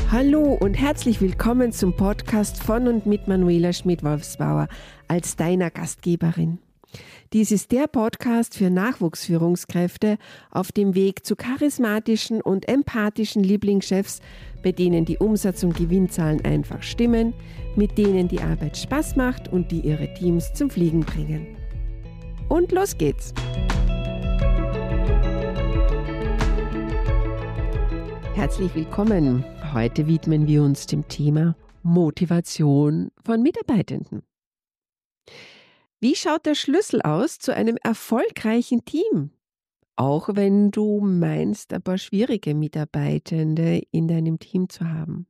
Hallo und herzlich willkommen zum Podcast von und mit Manuela Schmid-Wolfsbauer als deiner Gastgeberin. Dies ist der Podcast für Nachwuchsführungskräfte auf dem Weg zu charismatischen und empathischen Lieblingschefs, bei denen die Umsatz- und Gewinnzahlen einfach stimmen, mit denen die Arbeit Spaß macht und die ihre Teams zum Fliegen bringen. Und los geht's! Herzlich willkommen. Heute widmen wir uns dem Thema Motivation von Mitarbeitenden. Wie schaut der Schlüssel aus zu einem erfolgreichen Team? Auch wenn du meinst, ein paar schwierige Mitarbeitende in deinem Team zu haben.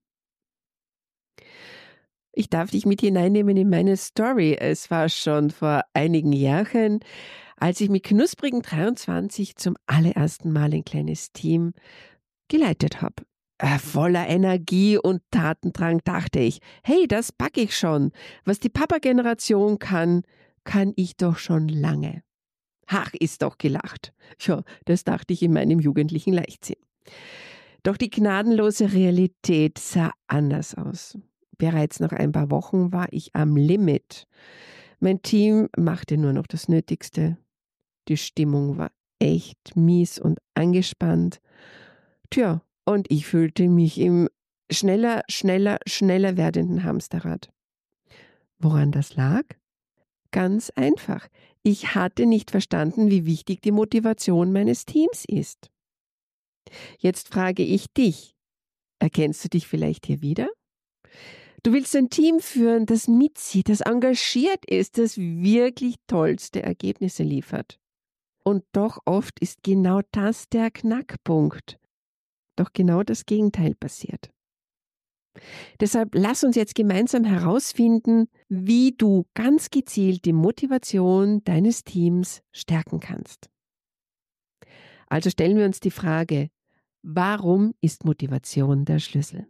Ich darf dich mit hineinnehmen in meine Story. Es war schon vor einigen Jahren, als ich mit knusprigen 23 zum allerersten Mal ein kleines Team geleitet habe. Voller Energie und Tatendrang dachte ich, hey, das packe ich schon. Was die Papa-Generation kann ich doch schon lange. Ach, ist doch gelacht. Ja, das dachte ich in meinem jugendlichen Leichtsinn. Doch die gnadenlose Realität sah anders aus. Bereits nach ein paar Wochen war ich am Limit. Mein Team machte nur noch das Nötigste. Die Stimmung war echt mies und angespannt. Tja, und ich fühlte mich im schneller werdenden Hamsterrad. Woran das lag? Ganz einfach. Ich hatte nicht verstanden, wie wichtig die Motivation meines Teams ist. Jetzt frage ich dich, erkennst du dich vielleicht hier wieder? Du willst ein Team führen, das mitzieht, das engagiert ist, das wirklich tollste Ergebnisse liefert. Und doch oft ist genau das der Knackpunkt. Doch genau das Gegenteil passiert. Deshalb lass uns jetzt gemeinsam herausfinden, wie du ganz gezielt die Motivation deines Teams stärken kannst. Also stellen wir uns die Frage, warum ist Motivation der Schlüssel?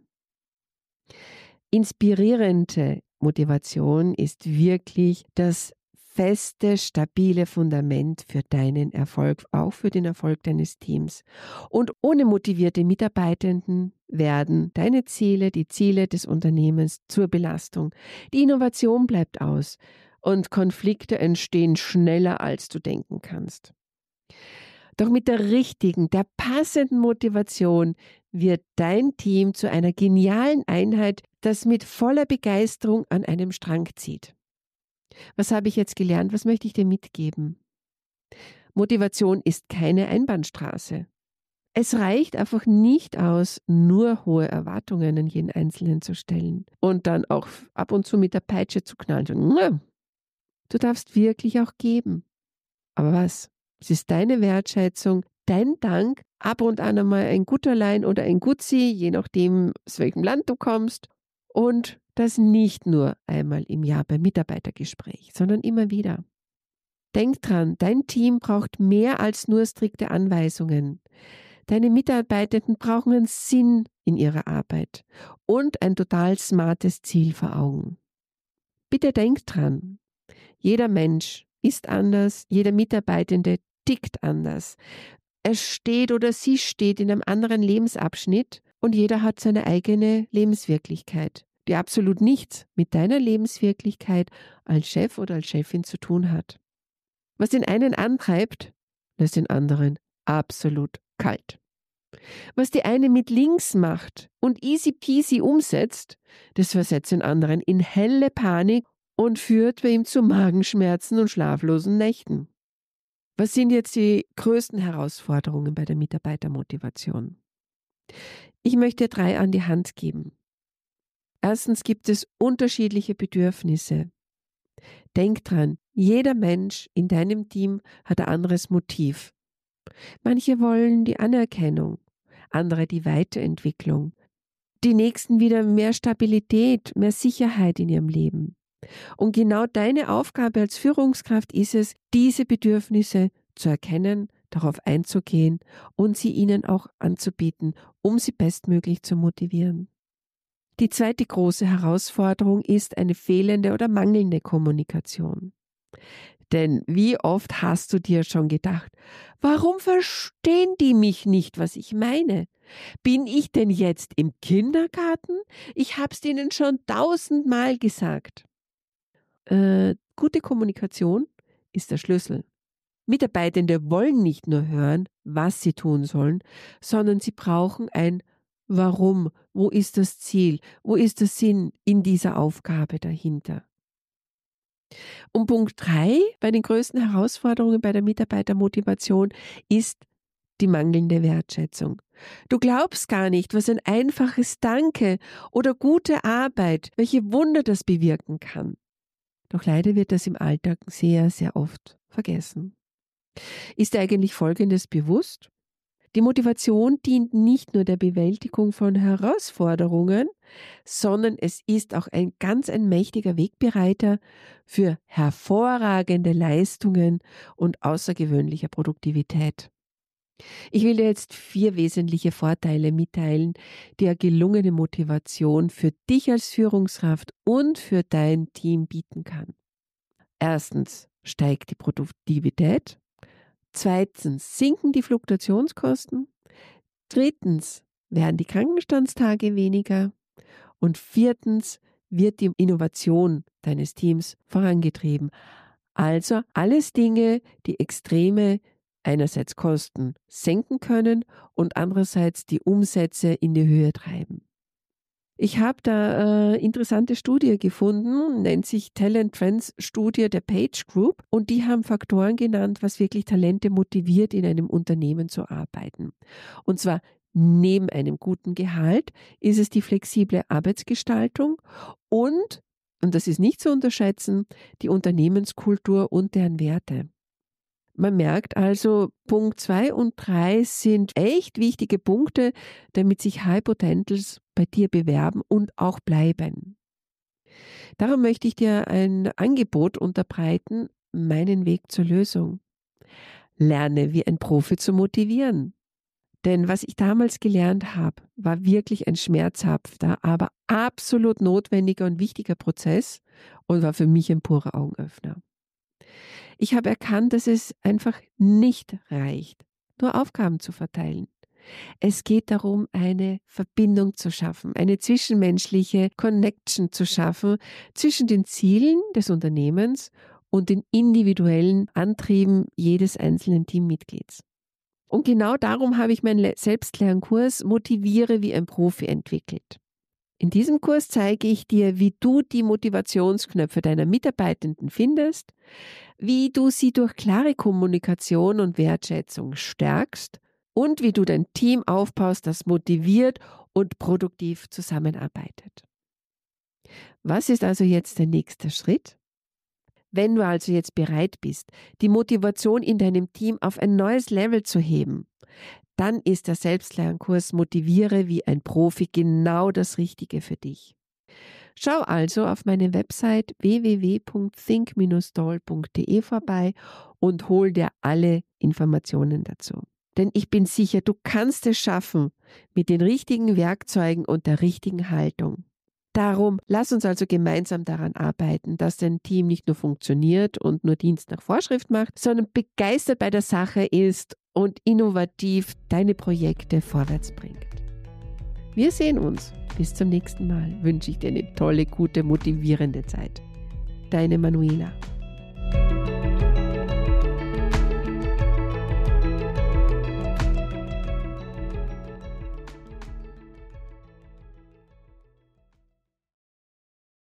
Inspirierende Motivation ist wirklich das feste, stabile Fundament für deinen Erfolg, auch für den Erfolg deines Teams. Und ohne motivierte Mitarbeitenden werden deine Ziele, die Ziele des Unternehmens zur Belastung. Die Innovation bleibt aus und Konflikte entstehen schneller, als du denken kannst. Doch mit der richtigen, der passenden Motivation wird dein Team zu einer genialen Einheit, das mit voller Begeisterung an einem Strang zieht. Was habe ich jetzt gelernt? Was möchte ich dir mitgeben? Motivation ist keine Einbahnstraße. Es reicht einfach nicht aus, nur hohe Erwartungen an jeden Einzelnen zu stellen und dann auch ab und zu mit der Peitsche zu knallen. Du darfst wirklich auch geben. Aber was? Es ist deine Wertschätzung, dein Dank, ab und an einmal ein Gutterlein oder ein Gutzi, je nachdem, aus welchem Land du kommst. Und das nicht nur einmal im Jahr beim Mitarbeitergespräch, sondern immer wieder. Denk dran, dein Team braucht mehr als nur strikte Anweisungen. Deine Mitarbeitenden brauchen einen Sinn in ihrer Arbeit und ein total smartes Ziel vor Augen. Bitte denk dran, jeder Mensch ist anders, jeder Mitarbeitende tickt anders. Er steht oder sie steht in einem anderen Lebensabschnitt und jeder hat seine eigene Lebenswirklichkeit, die absolut nichts mit deiner Lebenswirklichkeit als Chef oder als Chefin zu tun hat. Was den einen antreibt, lässt den anderen absolut kalt. Was die eine mit links macht und easy peasy umsetzt, das versetzt den anderen in helle Panik und führt bei ihm zu Magenschmerzen und schlaflosen Nächten. Was sind jetzt die größten Herausforderungen bei der Mitarbeitermotivation? Ich möchte 3 an die Hand geben. Erstens gibt es unterschiedliche Bedürfnisse. Denk dran, jeder Mensch in deinem Team hat ein anderes Motiv. Manche wollen die Anerkennung, andere die Weiterentwicklung, die nächsten wieder mehr Stabilität, mehr Sicherheit in ihrem Leben. Und genau deine Aufgabe als Führungskraft ist es, diese Bedürfnisse zu erkennen, darauf einzugehen und sie ihnen auch anzubieten, um sie bestmöglich zu motivieren. Die zweite große Herausforderung ist eine fehlende oder mangelnde Kommunikation. Denn wie oft hast du dir schon gedacht, warum verstehen die mich nicht, was ich meine? Bin ich denn jetzt im Kindergarten? Ich habe es denen schon 1000-mal gesagt. Gute Kommunikation ist der Schlüssel. Mitarbeitende wollen nicht nur hören, was sie tun sollen, sondern sie brauchen ein Warum, wo ist das Ziel, wo ist der Sinn in dieser Aufgabe dahinter. Und Punkt 3 bei den größten Herausforderungen bei der Mitarbeitermotivation ist die mangelnde Wertschätzung. Du glaubst gar nicht, was ein einfaches Danke oder gute Arbeit, welche Wunder das bewirken kann. Doch leider wird das im Alltag sehr, sehr oft vergessen. Ist dir eigentlich Folgendes bewusst? Die Motivation dient nicht nur der Bewältigung von Herausforderungen, sondern es ist auch ein mächtiger Wegbereiter für hervorragende Leistungen und außergewöhnliche Produktivität. Ich will dir jetzt 4 wesentliche Vorteile mitteilen, die eine gelungene Motivation für dich als Führungskraft und für dein Team bieten kann. Erstens steigt die Produktivität. Zweitens sinken die Fluktuationskosten. Drittens werden die Krankenstandstage weniger. Und viertens wird die Innovation deines Teams vorangetrieben. Also alles Dinge, die Extreme einerseits Kosten senken können und andererseits die Umsätze in die Höhe treiben. Ich habe da eine interessante Studie gefunden, nennt sich Talent Trends Studie der Page Group, und die haben Faktoren genannt, was wirklich Talente motiviert, in einem Unternehmen zu arbeiten. Und zwar neben einem guten Gehalt ist es die flexible Arbeitsgestaltung und das ist nicht zu unterschätzen, die Unternehmenskultur und deren Werte. Man merkt also, Punkt 2 und 3 sind echt wichtige Punkte, damit sich High Potentials bei dir bewerben und auch bleiben. Darum möchte ich dir ein Angebot unterbreiten, meinen Weg zur Lösung. Lerne, wie ein Profi zu motivieren. Denn was ich damals gelernt habe, war wirklich ein schmerzhafter, aber absolut notwendiger und wichtiger Prozess und war für mich ein purer Augenöffner. Ich habe erkannt, dass es einfach nicht reicht, nur Aufgaben zu verteilen. Es geht darum, eine Verbindung zu schaffen, eine zwischenmenschliche Connection zu schaffen zwischen den Zielen des Unternehmens und den individuellen Antrieben jedes einzelnen Teammitglieds. Und genau darum habe ich meinen Selbstlernkurs Motiviere wie ein Profi entwickelt. In diesem Kurs zeige ich dir, wie du die Motivationsknöpfe deiner Mitarbeitenden findest, wie du sie durch klare Kommunikation und Wertschätzung stärkst und wie du dein Team aufbaust, das motiviert und produktiv zusammenarbeitet. Was ist also jetzt der nächste Schritt? Wenn du also jetzt bereit bist, die Motivation in deinem Team auf ein neues Level zu heben, dann ist der Selbstlernkurs Motiviere wie ein Profi genau das Richtige für dich. Schau also auf meine Website www.think-stall.de vorbei und hol dir alle Informationen dazu. Denn ich bin sicher, du kannst es schaffen mit den richtigen Werkzeugen und der richtigen Haltung. Darum, lass uns also gemeinsam daran arbeiten, dass dein Team nicht nur funktioniert und nur Dienst nach Vorschrift macht, sondern begeistert bei der Sache ist und innovativ deine Projekte vorwärts bringt. Wir sehen uns. Bis zum nächsten Mal wünsche ich dir eine tolle, gute, motivierende Zeit. Deine Manuela.